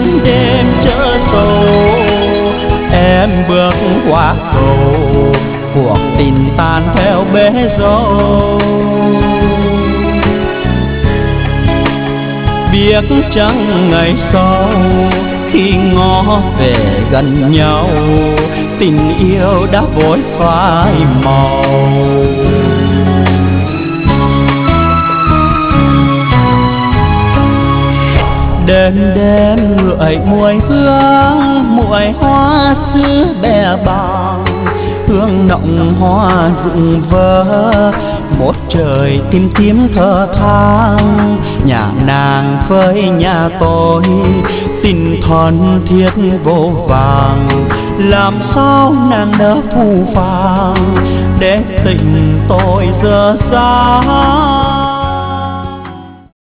đêm chớ sầu. Em bước qua cầu, cuộc tình tan theo bể dâu. Biết chăng ngày sau khi ngó về gần nhau, tình yêu đã vội phai màu. Đêm đêm ngửi mùi hương, mùi hoa sứ bè bàng, hương nồng hoa rụng vỡ. Một trời tim tím thở than, nhà nàng với nhà tôi tình thân thiết vô vàng. Làm sao nàng nỡ phù phàng để tình tôi dở dang.